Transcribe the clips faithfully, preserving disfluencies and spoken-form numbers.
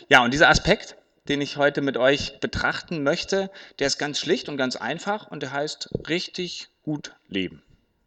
Ja, und dieser Aspekt, den ich heute mit euch betrachten möchte, der ist ganz schlicht und ganz einfach und der heißt richtig gut leben.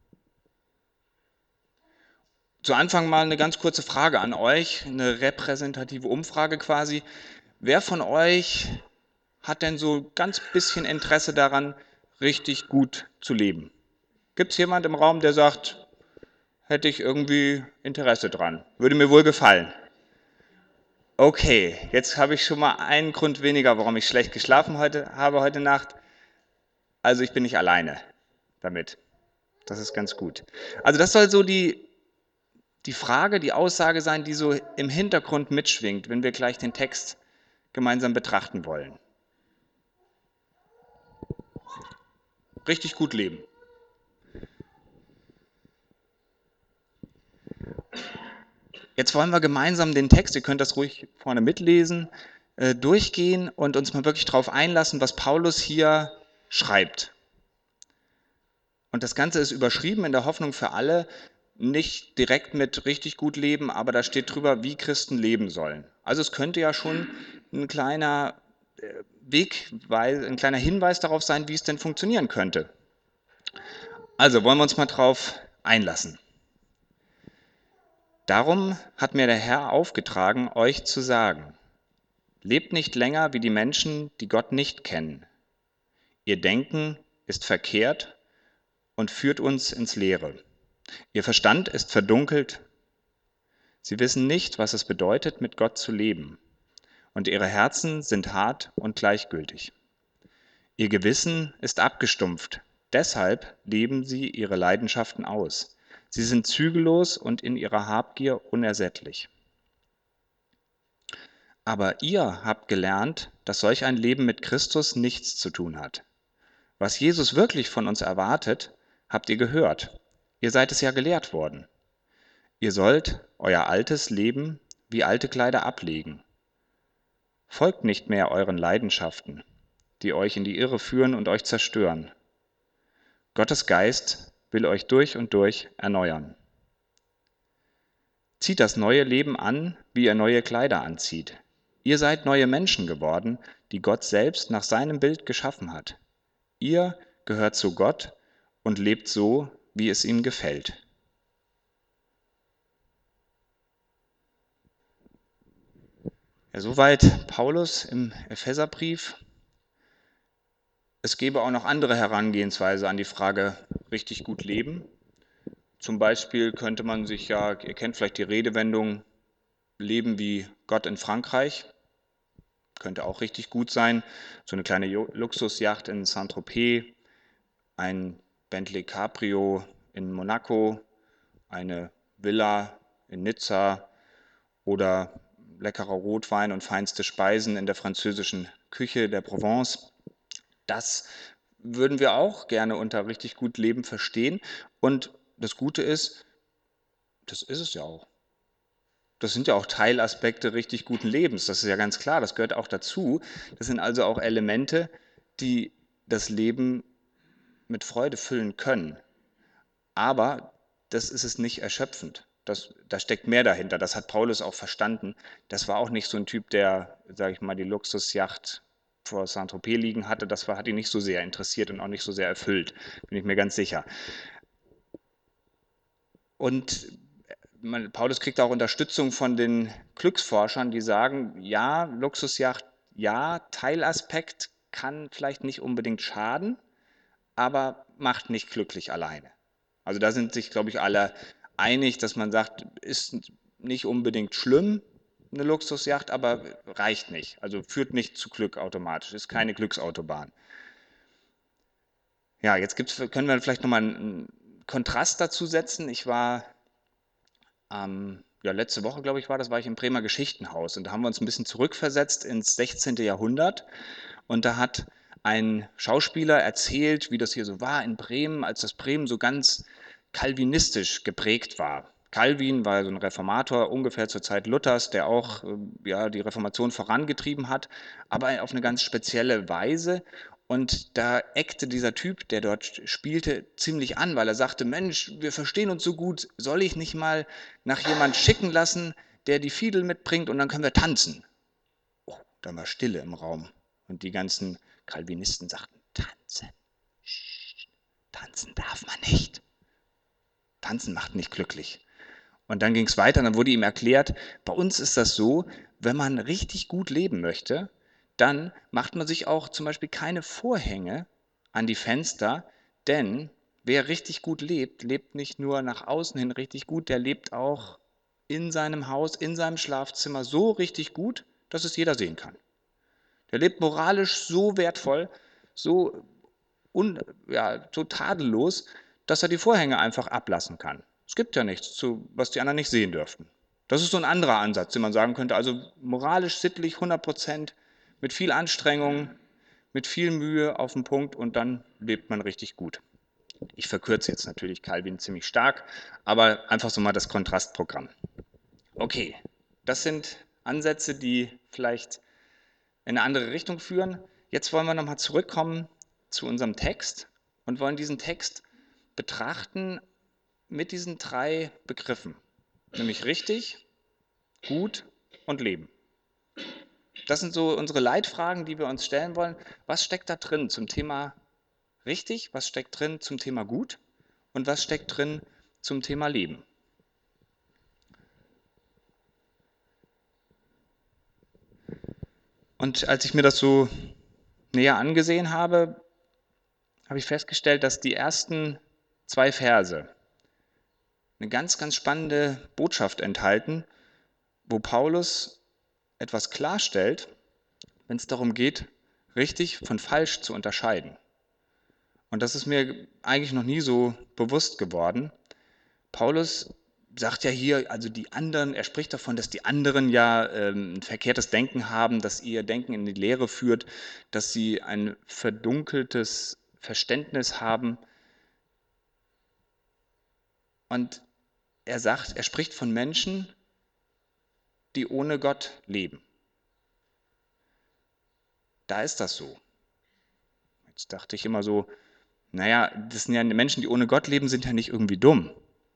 Zu Anfang mal eine ganz kurze Frage an euch, eine repräsentative Umfrage quasi. Wer von euch hat denn so ganz bisschen Interesse daran, richtig gut zu leben? Gibt es jemand im Raum, der sagt, hätte ich irgendwie Interesse dran, würde mir wohl gefallen? Okay, jetzt habe ich schon mal einen Grund weniger, warum ich schlecht geschlafen heute, habe heute Nacht. Also ich bin nicht alleine damit. Das ist ganz gut. Also das soll so die, die Frage, die Aussage sein, die so im Hintergrund mitschwingt, wenn wir gleich den Text gemeinsam betrachten wollen. Richtig gut leben. Jetzt wollen wir gemeinsam den Text, ihr könnt das ruhig vorne mitlesen, äh, durchgehen und uns mal wirklich darauf einlassen, was Paulus hier schreibt. Und das Ganze ist überschrieben in der Hoffnung für alle, nicht direkt mit richtig gut leben, aber da steht drüber, wie Christen leben sollen. Also es könnte ja schon ein kleiner Wegweis, ein kleiner Hinweis darauf sein, wie es denn funktionieren könnte. Also wollen wir uns mal drauf einlassen. Darum hat mir der Herr aufgetragen, euch zu sagen, lebt nicht länger wie die Menschen, die Gott nicht kennen. Ihr Denken ist verkehrt und führt uns ins Leere. Ihr Verstand ist verdunkelt. Sie wissen nicht, was es bedeutet, mit Gott zu leben. Und ihre Herzen sind hart und gleichgültig. Ihr Gewissen ist abgestumpft. Deshalb leben sie ihre Leidenschaften aus. Sie sind zügellos und in ihrer Habgier unersättlich. Aber ihr habt gelernt, dass solch ein Leben mit Christus nichts zu tun hat. Was Jesus wirklich von uns erwartet, habt ihr gehört. Ihr seid es ja gelehrt worden. Ihr sollt euer altes Leben wie alte Kleider ablegen. Folgt nicht mehr euren Leidenschaften, die euch in die Irre führen und euch zerstören. Gottes Geist will euch durch und durch erneuern. Zieht das neue Leben an, wie ihr neue Kleider anzieht. Ihr seid neue Menschen geworden, die Gott selbst nach seinem Bild geschaffen hat. Ihr gehört zu Gott und lebt so, wie es ihm gefällt. Ja, soweit Paulus im Epheserbrief. Es gäbe auch noch andere Herangehensweise an die Frage richtig gut leben. Zum Beispiel könnte man sich ja, ihr kennt vielleicht die Redewendung, leben wie Gott in Frankreich. Könnte auch richtig gut sein. So eine kleine Luxusjacht in Saint-Tropez, ein Bentley Cabrio in Monaco, eine Villa in Nizza oder leckerer Rotwein und feinste Speisen in der französischen Küche der Provence. Das würden wir auch gerne unter richtig gut Leben verstehen. Und das Gute ist, das ist es ja auch. Das sind ja auch Teilaspekte richtig guten Lebens. Das ist ja ganz klar, das gehört auch dazu. Das sind also auch Elemente, die das Leben mit Freude füllen können. Aber das ist es nicht erschöpfend. Das, da steckt mehr dahinter. Das hat Paulus auch verstanden. Das war auch nicht so ein Typ, der, sage ich mal, die Luxusjacht vor Saint-Tropez liegen hatte. Das war, hat ihn nicht so sehr interessiert und auch nicht so sehr erfüllt, bin ich mir ganz sicher. Und Paulus kriegt auch Unterstützung von den Glücksforschern, die sagen, ja, Luxusjacht, ja, Teilaspekt kann vielleicht nicht unbedingt schaden, aber macht nicht glücklich alleine. Also da sind sich, glaube ich, alle einig, dass man sagt, ist nicht unbedingt schlimm, eine Luxusjacht, aber reicht nicht. Also führt nicht zu Glück automatisch, ist keine Glücksautobahn. Ja, jetzt gibt's, können wir vielleicht nochmal einen Kontrast dazu setzen. Ich war ähm, ja, letzte Woche, glaube ich, war das, war ich im Bremer Geschichtenhaus und da haben wir uns ein bisschen zurückversetzt ins sechzehnten. Jahrhundert und da hat ein Schauspieler erzählt, wie das hier so war in Bremen, als das Bremen so ganz kalvinistisch geprägt war. Calvin war so ein Reformator ungefähr zur Zeit Luthers, der auch ja, die Reformation vorangetrieben hat, aber auf eine ganz spezielle Weise. Und da eckte dieser Typ, der dort spielte, ziemlich an, weil er sagte, Mensch, wir verstehen uns so gut, soll ich nicht mal nach jemand schicken lassen, der die Fiedel mitbringt und dann können wir tanzen. Dann war Stille im Raum. Und die ganzen Calvinisten sagten, tanzen. Psst, tanzen darf man nicht. Tanzen macht nicht glücklich. Und dann ging es weiter, dann wurde ihm erklärt, bei uns ist das so, wenn man richtig gut leben möchte, dann macht man sich auch zum Beispiel keine Vorhänge an die Fenster, denn wer richtig gut lebt, lebt nicht nur nach außen hin richtig gut, der lebt auch in seinem Haus, in seinem Schlafzimmer so richtig gut, dass es jeder sehen kann. Der lebt moralisch so wertvoll, so, un, ja, so tadellos, dass er die Vorhänge einfach ablassen kann. Es gibt ja nichts, zu, was die anderen nicht sehen dürften. Das ist so ein anderer Ansatz, den man sagen könnte. Also moralisch, sittlich, hundert Prozent, mit viel Anstrengung, mit viel Mühe auf den Punkt und dann lebt man richtig gut. Ich verkürze jetzt natürlich Calvin ziemlich stark, aber einfach so mal das Kontrastprogramm. Okay, das sind Ansätze, die vielleicht in eine andere Richtung führen. Jetzt wollen wir nochmal zurückkommen zu unserem Text und wollen diesen Text betrachten mit diesen drei Begriffen, nämlich richtig, gut und leben. Das sind so unsere Leitfragen, die wir uns stellen wollen. Was steckt da drin zum Thema richtig, was steckt drin zum Thema gut und was steckt drin zum Thema Leben? Und als ich mir das so näher angesehen habe, habe ich festgestellt, dass die ersten zwei Verse eine ganz, ganz spannende Botschaft enthalten, wo Paulus etwas klarstellt, wenn es darum geht, richtig von falsch zu unterscheiden. Und das ist mir eigentlich noch nie so bewusst geworden. Paulus sagt ja hier, also die anderen, er spricht davon, dass die anderen ja ähm, ein verkehrtes Denken haben, dass ihr Denken in die Leere führt, dass sie ein verdunkeltes Verständnis haben. Und er sagt, er spricht von Menschen, die ohne Gott leben. Da ist das so. Jetzt dachte ich immer so, naja, das sind ja Menschen, die ohne Gott leben, sind ja nicht irgendwie dumm.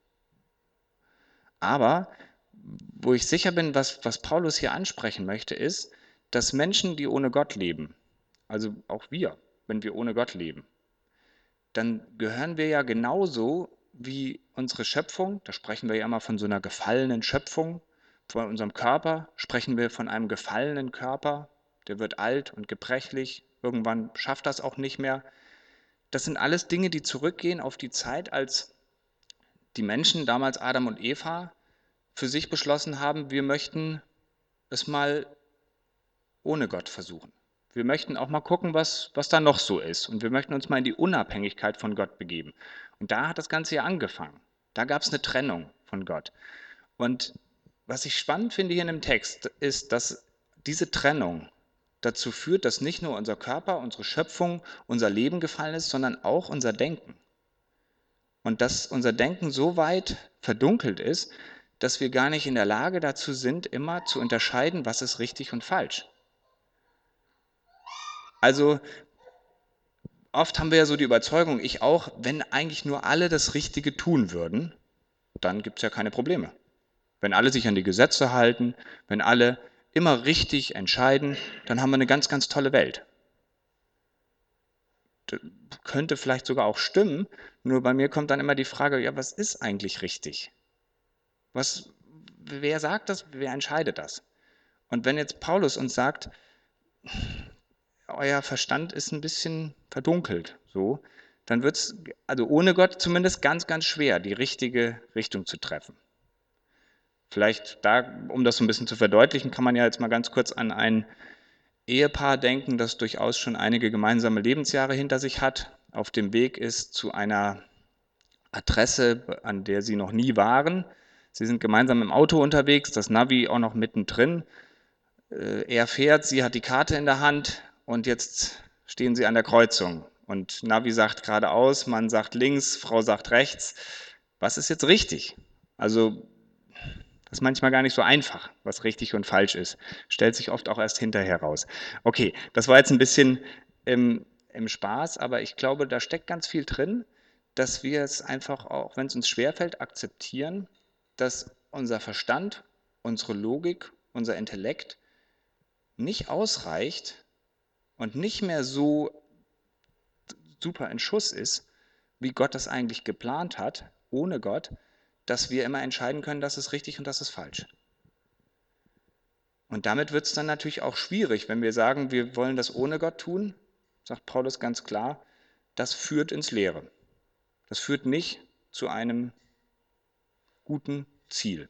Aber wo ich sicher bin, was, was Paulus hier ansprechen möchte, ist, dass Menschen, die ohne Gott leben, also auch wir, wenn wir ohne Gott leben, dann gehören wir ja genauso wie unsere Schöpfung, da sprechen wir ja immer von so einer gefallenen Schöpfung, von unserem Körper sprechen wir von einem gefallenen Körper, der wird alt und gebrechlich, irgendwann schafft das auch nicht mehr. Das sind alles Dinge, die zurückgehen auf die Zeit, als die Menschen, damals Adam und Eva, für sich beschlossen haben, wir möchten es mal ohne Gott versuchen. Wir möchten auch mal gucken, was, was da noch so ist. Und wir möchten uns mal in die Unabhängigkeit von Gott begeben. Und da hat das Ganze ja angefangen. Da gab es eine Trennung von Gott. Und was ich spannend finde hier in dem Text, ist, dass diese Trennung dazu führt, dass nicht nur unser Körper, unsere Schöpfung, unser Leben gefallen ist, sondern auch unser Denken. Und dass unser Denken so weit verdunkelt ist, dass wir gar nicht in der Lage dazu sind, immer zu unterscheiden, was ist richtig und falsch. Also oft haben wir ja so die Überzeugung, ich auch, wenn eigentlich nur alle das Richtige tun würden, dann gibt es ja keine Probleme. Wenn alle sich an die Gesetze halten, wenn alle immer richtig entscheiden, dann haben wir eine ganz, ganz tolle Welt. Das könnte vielleicht sogar auch stimmen, nur bei mir kommt dann immer die Frage, ja, was ist eigentlich richtig? Was, wer sagt das, wer entscheidet das? Und wenn jetzt Paulus uns sagt, euer Verstand ist ein bisschen verdunkelt, so, dann wird es, also ohne Gott zumindest ganz, ganz schwer, die richtige Richtung zu treffen. Vielleicht da, um das so ein bisschen zu verdeutlichen, kann man ja jetzt mal ganz kurz an ein Ehepaar denken, das durchaus schon einige gemeinsame Lebensjahre hinter sich hat, auf dem Weg ist zu einer Adresse, an der sie noch nie waren. Sie sind gemeinsam im Auto unterwegs, das Navi auch noch mittendrin. Er fährt, sie hat die Karte in der Hand und jetzt stehen sie an der Kreuzung. Und Navi sagt geradeaus, Mann sagt links, Frau sagt rechts. Was ist jetzt richtig? Also das ist manchmal gar nicht so einfach, was richtig und falsch ist. Stellt sich oft auch erst hinterher raus. Okay, das war jetzt ein bisschen im, im Spaß, aber ich glaube, da steckt ganz viel drin, dass wir es einfach, auch wenn es uns schwerfällt, akzeptieren, dass unser Verstand, unsere Logik, unser Intellekt nicht ausreicht und nicht mehr so super in Schuss ist, wie Gott das eigentlich geplant hat, ohne Gott, dass wir immer entscheiden können, das ist richtig und das ist falsch. Und damit wird es dann natürlich auch schwierig, wenn wir sagen, wir wollen das ohne Gott tun, sagt Paulus ganz klar, das führt ins Leere. Das führt nicht zu einem guten Ziel.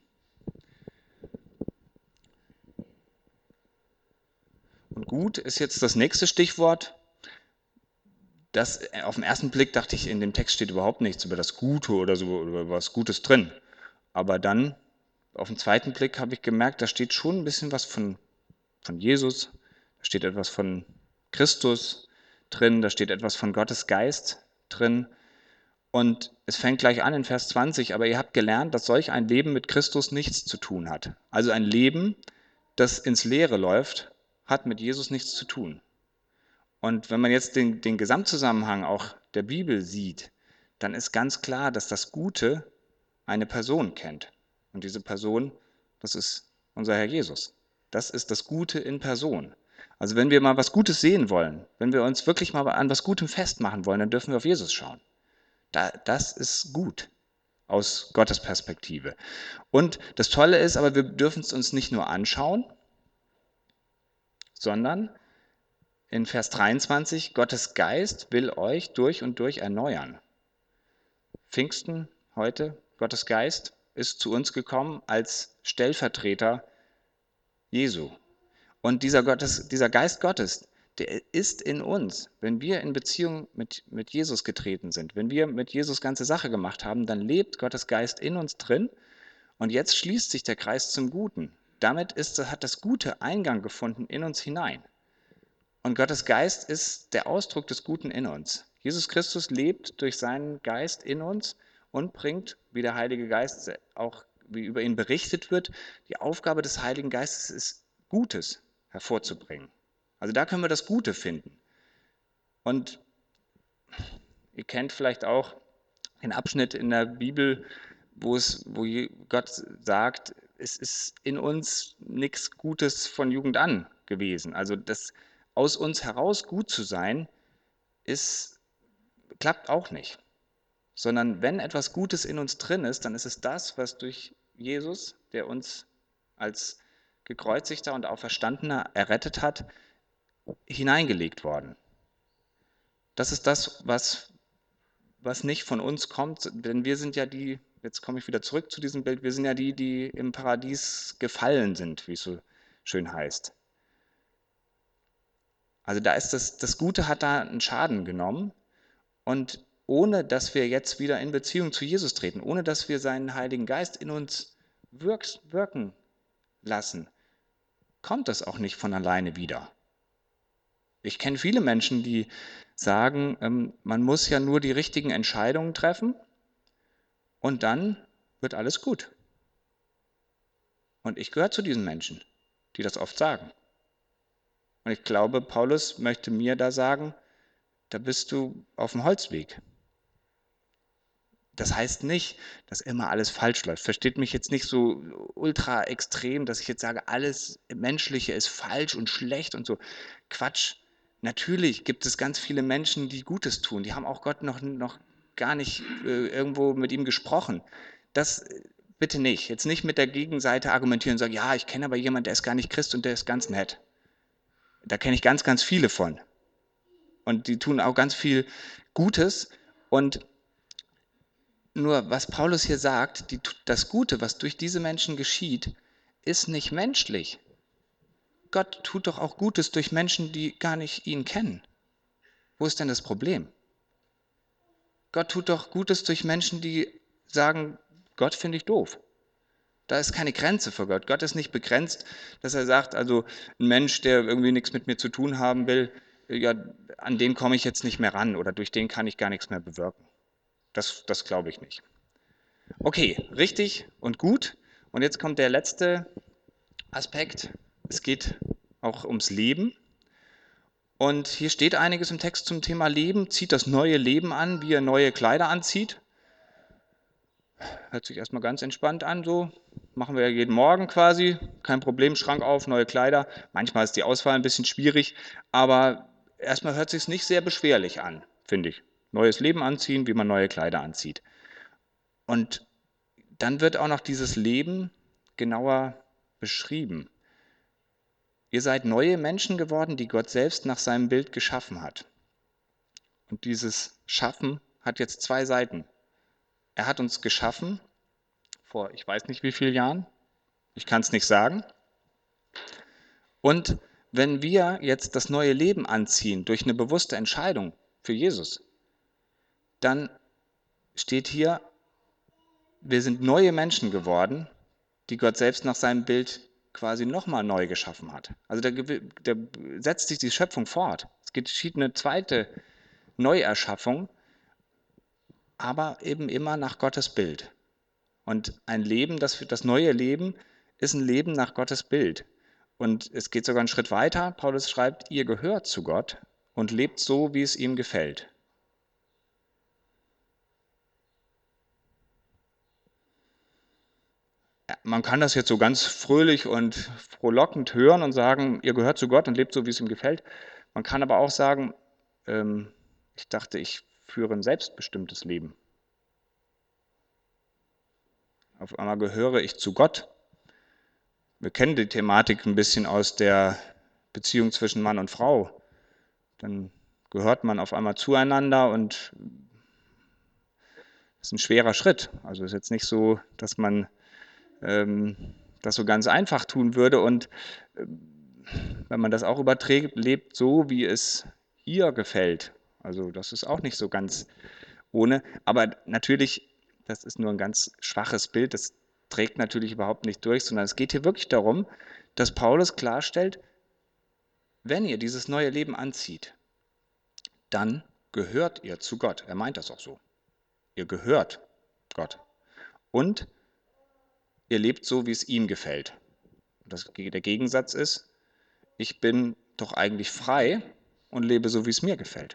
Und gut ist jetzt das nächste Stichwort. Das, auf den ersten Blick dachte ich, in dem Text steht überhaupt nichts über das Gute oder so, oder was Gutes drin. Aber dann, auf den zweiten Blick, habe ich gemerkt, da steht schon ein bisschen was von, von Jesus, da steht etwas von Christus drin, da steht etwas von Gottes Geist drin. Und es fängt gleich an in Vers zwanzig, aber ihr habt gelernt, dass solch ein Leben mit Christus nichts zu tun hat. Also ein Leben, das ins Leere läuft, hat mit Jesus nichts zu tun. Und wenn man jetzt den, den Gesamtzusammenhang auch der Bibel sieht, dann ist ganz klar, dass das Gute eine Person kennt. Und diese Person, das ist unser Herr Jesus. Das ist das Gute in Person. Also wenn wir mal was Gutes sehen wollen, wenn wir uns wirklich mal an was Gutem festmachen wollen, dann dürfen wir auf Jesus schauen. Da, das ist gut aus Gottes Perspektive. Und das Tolle ist, aber wir dürfen es uns nicht nur anschauen, sondern in Vers dreiundzwanzig, Gottes Geist will euch durch und durch erneuern. Pfingsten heute, Gottes Geist ist zu uns gekommen als Stellvertreter Jesu. Und dieser, Gottes, dieser Geist Gottes, der ist in uns. Wenn wir in Beziehung mit, mit Jesus getreten sind, wenn wir mit Jesus ganze Sache gemacht haben, dann lebt Gottes Geist in uns drin. Und jetzt schließt sich der Kreis zum Guten. Damit ist, hat das Gute Eingang gefunden in uns hinein. Und Gottes Geist ist der Ausdruck des Guten in uns. Jesus Christus lebt durch seinen Geist in uns und bringt, wie der Heilige Geist auch, wie über ihn berichtet wird, die Aufgabe des Heiligen Geistes ist, Gutes hervorzubringen. Also da können wir das Gute finden. Und ihr kennt vielleicht auch den Abschnitt in der Bibel, wo, es, wo Gott sagt, es ist in uns nichts Gutes von Jugend an gewesen. Also das aus uns heraus gut zu sein, ist, klappt auch nicht. Sondern wenn etwas Gutes in uns drin ist, dann ist es das, was durch Jesus, der uns als gekreuzigter und auferstandener errettet hat, hineingelegt worden. Das ist das, was, was nicht von uns kommt, denn wir sind ja die, jetzt komme ich wieder zurück zu diesem Bild, wir sind ja die, die im Paradies gefallen sind, wie es so schön heißt. Also da ist das, das Gute hat da einen Schaden genommen und ohne dass wir jetzt wieder in Beziehung zu Jesus treten, ohne dass wir seinen Heiligen Geist in uns wirks, wirken lassen, kommt das auch nicht von alleine wieder. Ich kenne viele Menschen, die sagen, ähm, man muss ja nur die richtigen Entscheidungen treffen und dann wird alles gut. Und ich gehöre zu diesen Menschen, die das oft sagen. Und ich glaube, Paulus möchte mir da sagen, da bist du auf dem Holzweg. Das heißt nicht, dass immer alles falsch läuft. Versteht mich jetzt nicht so ultra extrem, dass ich jetzt sage, alles Menschliche ist falsch und schlecht und so. Quatsch. Natürlich gibt es ganz viele Menschen, die Gutes tun. Die haben auch Gott noch, noch gar nicht äh, irgendwo mit ihm gesprochen. Das bitte nicht. Jetzt nicht mit der Gegenseite argumentieren und sagen, ja, ich kenne aber jemanden, der ist gar nicht Christ und der ist ganz nett. Da kenne ich ganz, ganz viele von. Und die tun auch ganz viel Gutes. Und nur was Paulus hier sagt, die, das Gute, was durch diese Menschen geschieht, ist nicht menschlich. Gott tut doch auch Gutes durch Menschen, die gar nicht ihn kennen. Wo ist denn das Problem? Gott tut doch Gutes durch Menschen, die sagen, Gott finde ich doof. Da ist keine Grenze für Gott. Gott ist nicht begrenzt, dass er sagt, also ein Mensch, der irgendwie nichts mit mir zu tun haben will, ja, an den komme ich jetzt nicht mehr ran oder durch den kann ich gar nichts mehr bewirken. Das, das glaube ich nicht. Okay, richtig und gut. Und jetzt kommt der letzte Aspekt. Es geht auch ums Leben. Und hier steht einiges im Text zum Thema Leben. Zieht das neue Leben an, wie er neue Kleider anzieht. Hört sich erstmal ganz entspannt an, so machen wir ja jeden Morgen quasi, kein Problem, Schrank auf, neue Kleider. Manchmal ist die Auswahl ein bisschen schwierig, aber erstmal hört sich es nicht sehr beschwerlich an, finde ich. Neues Leben anziehen, wie man neue Kleider anzieht. Und dann wird auch noch dieses Leben genauer beschrieben. Ihr seid neue Menschen geworden, die Gott selbst nach seinem Bild geschaffen hat. Und dieses Schaffen hat jetzt zwei Seiten. Er hat uns geschaffen vor ich weiß nicht wie vielen Jahren, ich kann es nicht sagen. Und wenn wir jetzt das neue Leben anziehen durch eine bewusste Entscheidung für Jesus, dann steht hier, wir sind neue Menschen geworden, die Gott selbst nach seinem Bild quasi nochmal neu geschaffen hat. Also da, da setzt sich die Schöpfung fort. Es geschieht eine zweite Neuerschaffung, aber eben immer nach Gottes Bild. Und ein Leben, das, das neue Leben, ist ein Leben nach Gottes Bild. Und es geht sogar einen Schritt weiter. Paulus schreibt, ihr gehört zu Gott und lebt so, wie es ihm gefällt. Man kann das jetzt so ganz fröhlich und frohlockend hören und sagen, ihr gehört zu Gott und lebt so, wie es ihm gefällt. Man kann aber auch sagen, ähm, ich dachte, ich führe ein selbstbestimmtes Leben. Auf einmal gehöre ich zu Gott. Wir kennen die Thematik ein bisschen aus der Beziehung zwischen Mann und Frau. Dann gehört man auf einmal zueinander und das ist ein schwerer Schritt. Also es ist jetzt nicht so, dass man ähm, das so ganz einfach tun würde. Und äh, wenn man das auch überträgt, lebt so, wie es ihr gefällt. Also das ist auch nicht so ganz ohne. Aber natürlich, das ist nur ein ganz schwaches Bild. Das trägt natürlich überhaupt nicht durch, sondern es geht hier wirklich darum, dass Paulus klarstellt, wenn ihr dieses neue Leben anzieht, dann gehört ihr zu Gott. Er meint das auch so. Ihr gehört Gott. Und ihr lebt so, wie es ihm gefällt. Das, der Gegensatz ist, ich bin doch eigentlich frei und lebe so, wie es mir gefällt.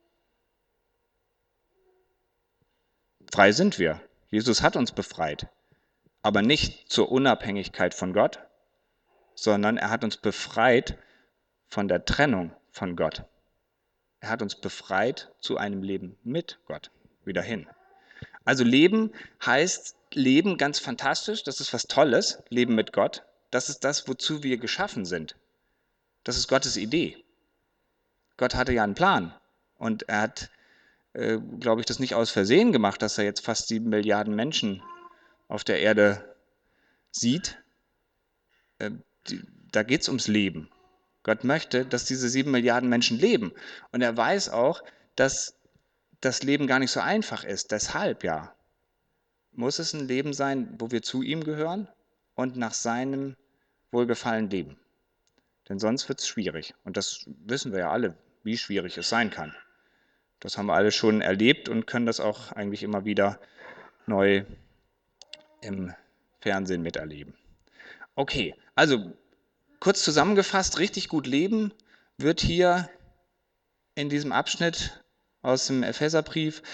Frei sind wir. Jesus hat uns befreit. Aber nicht zur Unabhängigkeit von Gott, sondern er hat uns befreit von der Trennung von Gott. Er hat uns befreit zu einem Leben mit Gott wieder hin. Also Leben heißt Leben ganz fantastisch, das ist was Tolles, Leben mit Gott. Das ist das, wozu wir geschaffen sind. Das ist Gottes Idee. Gott hatte ja einen Plan und er hat, äh, glaube ich, das nicht aus Versehen gemacht, dass er jetzt fast sieben Milliarden Menschen auf der Erde sieht. Äh, die, da geht es ums Leben. Gott möchte, dass diese sieben Milliarden Menschen leben. Und er weiß auch, dass das Leben gar nicht so einfach ist. Deshalb ja, muss es ein Leben sein, wo wir zu ihm gehören und nach seinem Wohlgefallen leben. Denn sonst wird es schwierig. Und das wissen wir ja alle, wie schwierig es sein kann. Das haben wir alle schon erlebt und können das auch eigentlich immer wieder neu im Fernsehen miterleben. Okay, also kurz zusammengefasst, richtig gut leben wird hier in diesem Abschnitt aus dem Epheserbrief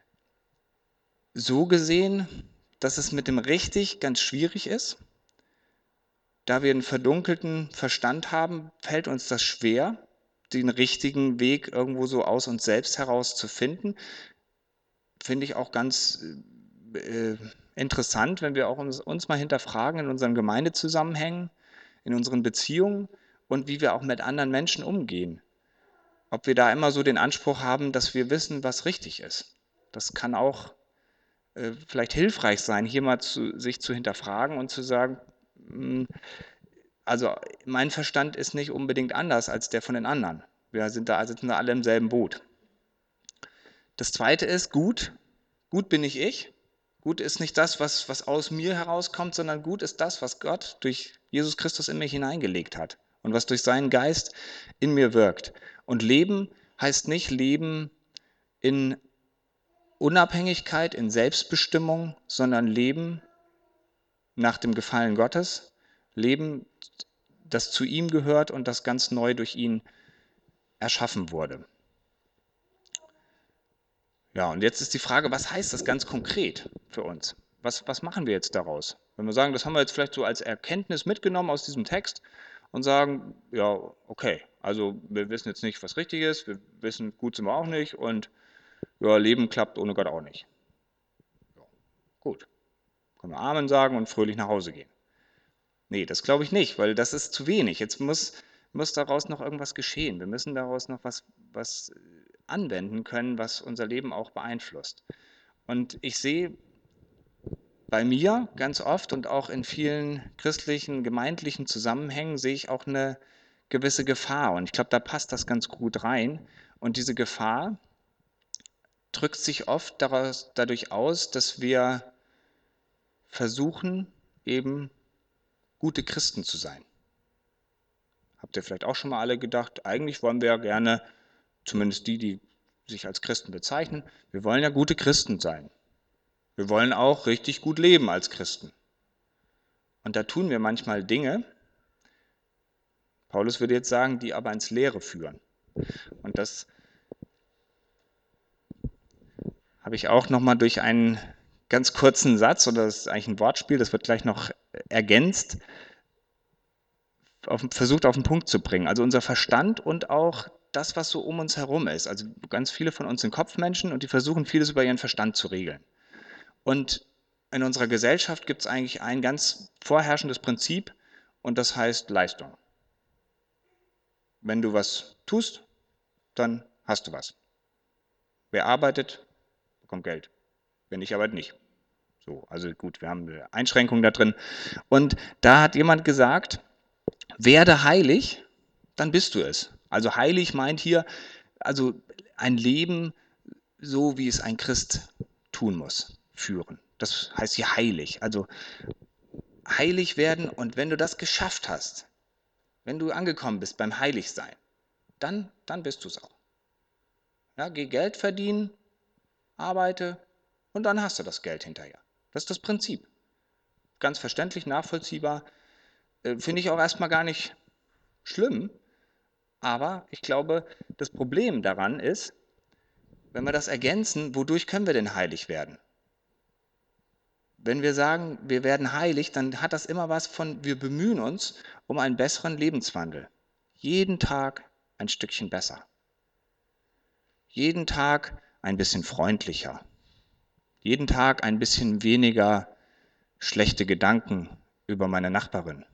so gesehen, dass es mit dem richtig ganz schwierig ist. Da wir einen verdunkelten Verstand haben, fällt uns das schwer, den richtigen Weg irgendwo so aus uns selbst heraus zu finden. Finde ich auch ganz äh, interessant, wenn wir auch uns, uns mal hinterfragen in unseren Gemeindezusammenhängen, in unseren Beziehungen und wie wir auch mit anderen Menschen umgehen. Ob wir da immer so den Anspruch haben, dass wir wissen, was richtig ist. Das kann auch äh, vielleicht hilfreich sein, hier mal zu, sich zu hinterfragen und zu sagen, mh, also mein Verstand ist nicht unbedingt anders als der von den anderen. Wir sind da, sitzen da alle im selben Boot. Das Zweite ist, gut, gut bin ich ich. Gut ist nicht das, was, was aus mir herauskommt, sondern gut ist das, was Gott durch Jesus Christus in mich hineingelegt hat und was durch seinen Geist in mir wirkt. Und Leben heißt nicht Leben in Unabhängigkeit, in Selbstbestimmung, sondern Leben nach dem Gefallen Gottes, Leben, das zu ihm gehört und das ganz neu durch ihn erschaffen wurde. Ja, und jetzt ist die Frage, was heißt das ganz konkret für uns? was, was machen wir jetzt daraus? Wenn wir sagen, das haben wir jetzt vielleicht so als Erkenntnis mitgenommen aus diesem Text und sagen, ja, okay, also wir wissen jetzt nicht, was richtig ist, wir wissen, gut sind wir auch nicht und ja, Leben klappt ohne Gott auch nicht. Ja, gut, können wir Amen sagen und fröhlich nach Hause gehen. Nee, das glaube ich nicht, weil das ist zu wenig. Jetzt muss, muss daraus noch irgendwas geschehen. Wir müssen daraus noch was, was anwenden können, was unser Leben auch beeinflusst. Und ich sehe bei mir ganz oft und auch in vielen christlichen, gemeindlichen Zusammenhängen sehe ich auch eine gewisse Gefahr. Und ich glaube, da passt das ganz gut rein. Und diese Gefahr drückt sich oft daraus, dadurch aus, dass wir versuchen, eben gute Christen zu sein. Habt ihr vielleicht auch schon mal alle gedacht, eigentlich wollen wir ja gerne, zumindest die, die sich als Christen bezeichnen, wir wollen ja gute Christen sein. Wir wollen auch richtig gut leben als Christen. Und da tun wir manchmal Dinge, Paulus würde jetzt sagen, die aber ins Leere führen. Und das habe ich auch nochmal durch einen ganz kurzen Satz, oder das ist eigentlich ein Wortspiel, das wird gleich noch ergänzt, auf, versucht auf den Punkt zu bringen. Also unser Verstand und auch das, was so um uns herum ist. Also ganz viele von uns sind Kopfmenschen und die versuchen vieles über ihren Verstand zu regeln. Und in unserer Gesellschaft gibt es eigentlich ein ganz vorherrschendes Prinzip und das heißt Leistung. Wenn du was tust, dann hast du was. Wer arbeitet, bekommt Geld. Wer nicht arbeitet, nicht. So, also gut, wir haben eine Einschränkung da drin. Und da hat jemand gesagt, werde heilig, dann bist du es. Also heilig meint hier, also ein Leben, so wie es ein Christ tun muss, führen. Das heißt hier heilig. Also heilig werden, und wenn du das geschafft hast, wenn du angekommen bist beim Heiligsein, dann, dann bist du es auch. Ja, geh Geld verdienen, arbeite und dann hast du das Geld hinterher. Das ist das Prinzip. Ganz verständlich, nachvollziehbar. Äh, Finde ich auch erstmal gar nicht schlimm. Aber ich glaube, das Problem daran ist, wenn wir das ergänzen, wodurch können wir denn heilig werden? Wenn wir sagen, wir werden heilig, dann hat das immer was von, wir bemühen uns um einen besseren Lebenswandel. Jeden Tag ein Stückchen besser. Jeden Tag ein bisschen freundlicher. Jeden Tag ein bisschen weniger schlechte Gedanken über meine Nachbarin.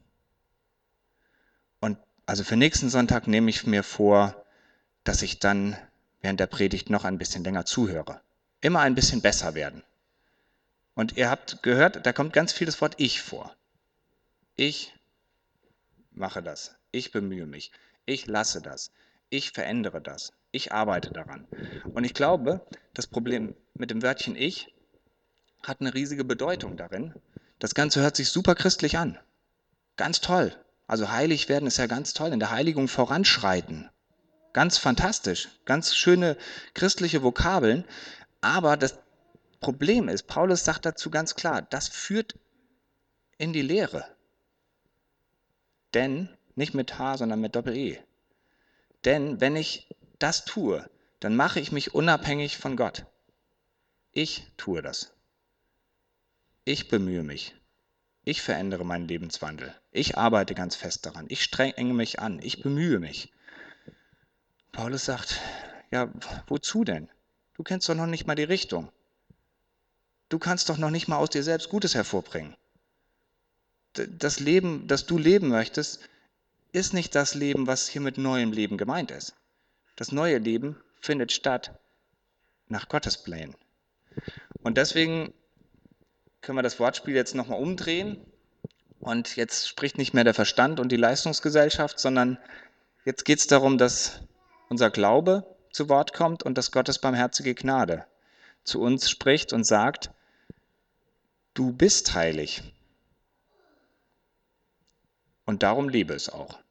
Und also für nächsten Sonntag nehme ich mir vor, dass ich dann während der Predigt noch ein bisschen länger zuhöre. Immer ein bisschen besser werden. Und ihr habt gehört, da kommt ganz viel das Wort Ich vor. Ich mache das. Ich bemühe mich. Ich lasse das. Ich verändere das. Ich arbeite daran. Und ich glaube, das Problem mit dem Wörtchen Ich hat eine riesige Bedeutung darin. Das Ganze hört sich super christlich an. Ganz toll. Also heilig werden ist ja ganz toll. In der Heiligung voranschreiten. Ganz fantastisch. Ganz schöne christliche Vokabeln. Aber das Problem ist, Paulus sagt dazu ganz klar, das führt in die Leere. Denn, nicht mit H, sondern mit Doppel-E. Denn wenn ich das tue, dann mache ich mich unabhängig von Gott. Ich tue das. Ich bemühe mich. Ich verändere meinen Lebenswandel. Ich arbeite ganz fest daran. Ich strenge mich an. Ich bemühe mich. Paulus sagt, ja, wozu denn? Du kennst doch noch nicht mal die Richtung. Du kannst doch noch nicht mal aus dir selbst Gutes hervorbringen. Das Leben, das du leben möchtest, ist nicht das Leben, was hier mit neuem Leben gemeint ist. Das neue Leben findet statt nach Gottes Plänen. Und deswegen können wir das Wortspiel jetzt nochmal umdrehen. Und jetzt spricht nicht mehr der Verstand und die Leistungsgesellschaft, sondern jetzt geht es darum, dass unser Glaube zu Wort kommt und dass Gottes barmherzige Gnade zu uns spricht und sagt, du bist heilig. Und darum lebe es auch.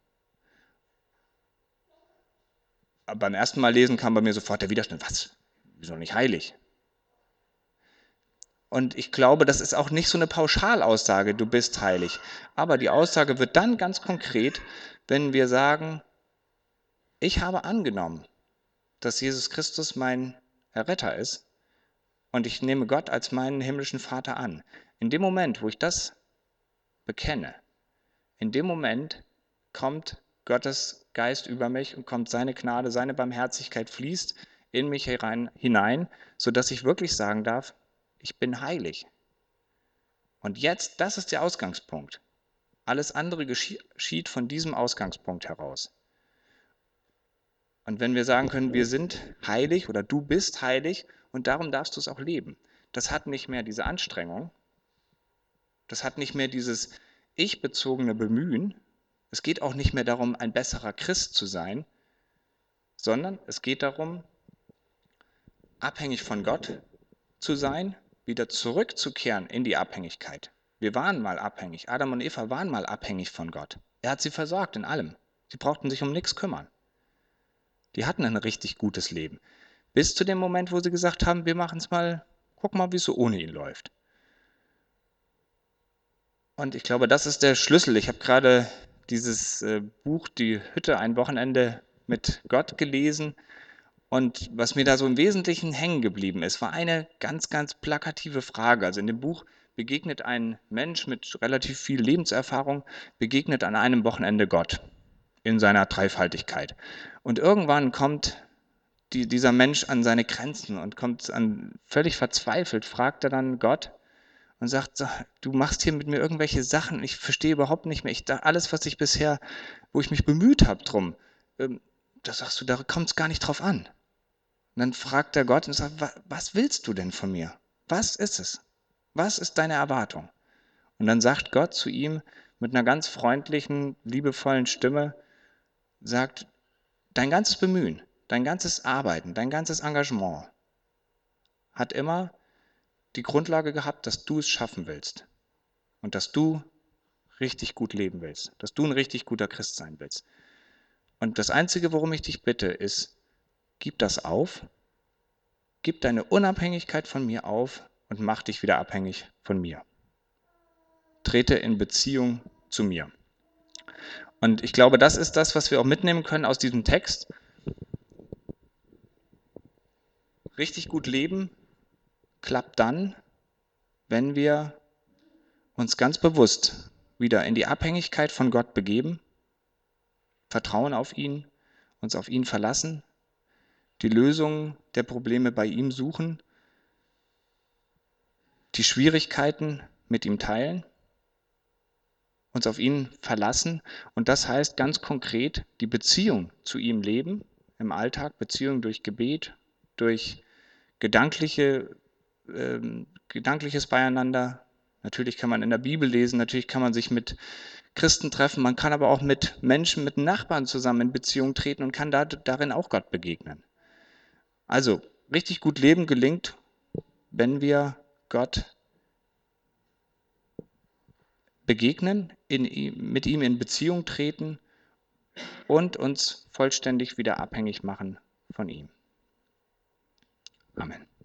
Aber beim ersten Mal lesen kam bei mir sofort der Widerstand, was? Wieso nicht heilig? Und ich glaube, das ist auch nicht so eine Pauschalaussage, du bist heilig. Aber die Aussage wird dann ganz konkret, wenn wir sagen, ich habe angenommen, dass Jesus Christus mein Erretter ist und ich nehme Gott als meinen himmlischen Vater an. In dem Moment, wo ich das bekenne, in dem Moment kommt Gottes Geist über mich und kommt seine Gnade, seine Barmherzigkeit fließt in mich herein, hinein, sodass ich wirklich sagen darf, ich bin heilig. Und jetzt, das ist der Ausgangspunkt. Alles andere geschieht von diesem Ausgangspunkt heraus. Und wenn wir sagen können, wir sind heilig oder du bist heilig und darum darfst du es auch leben, das hat nicht mehr diese Anstrengung, das hat nicht mehr dieses ich-bezogene Bemühen, es geht auch nicht mehr darum, ein besserer Christ zu sein, sondern es geht darum, abhängig von Gott zu sein, wieder zurückzukehren in die Abhängigkeit. Wir waren mal abhängig, Adam und Eva waren mal abhängig von Gott. Er hat sie versorgt in allem. Sie brauchten sich um nichts kümmern. Die hatten ein richtig gutes Leben. Bis zu dem Moment, wo sie gesagt haben, wir machen es mal, guck mal, wie es so ohne ihn läuft. Und ich glaube, das ist der Schlüssel. Ich habe gerade dieses äh, Buch Die Hütte, ein Wochenende mit Gott gelesen. Und was mir da so im Wesentlichen hängen geblieben ist, war eine ganz, ganz plakative Frage. Also in dem Buch begegnet ein Mensch mit relativ viel Lebenserfahrung, begegnet an einem Wochenende Gott in seiner Dreifaltigkeit. Und irgendwann kommt die, dieser Mensch an seine Grenzen und kommt an, völlig verzweifelt, fragt er dann Gott und sagt, du machst hier mit mir irgendwelche Sachen, ich verstehe überhaupt nicht mehr, ich, alles, was ich bisher, wo ich mich bemüht habe drum, ähm, da sagst du, da kommt es gar nicht drauf an. Und dann fragt er Gott und sagt, was willst du denn von mir? Was ist es? Was ist deine Erwartung? Und dann sagt Gott zu ihm mit einer ganz freundlichen, liebevollen Stimme, sagt, dein ganzes Bemühen, dein ganzes Arbeiten, dein ganzes Engagement hat immer die Grundlage gehabt, dass du es schaffen willst und dass du richtig gut leben willst, dass du ein richtig guter Christ sein willst. Und das Einzige, worum ich dich bitte, ist, gib das auf, gib deine Unabhängigkeit von mir auf und mach dich wieder abhängig von mir. Trete in Beziehung zu mir. Und ich glaube, das ist das, was wir auch mitnehmen können aus diesem Text. Richtig gut leben klappt dann, wenn wir uns ganz bewusst wieder in die Abhängigkeit von Gott begeben, vertrauen auf ihn, uns auf ihn verlassen, die Lösung der Probleme bei ihm suchen, die Schwierigkeiten mit ihm teilen, uns auf ihn verlassen. Und das heißt ganz konkret, die Beziehung zu ihm leben im Alltag, Beziehung durch Gebet, durch gedankliche, äh, gedankliches Beieinander. Natürlich kann man in der Bibel lesen, natürlich kann man sich mit Christen treffen, man kann aber auch mit Menschen, mit Nachbarn zusammen in Beziehung treten und kann da, darin auch Gott begegnen. Also, richtig gut leben gelingt, wenn wir Gott begegnen, in ihm, mit ihm in Beziehung treten und uns vollständig wieder abhängig machen von ihm. Amen.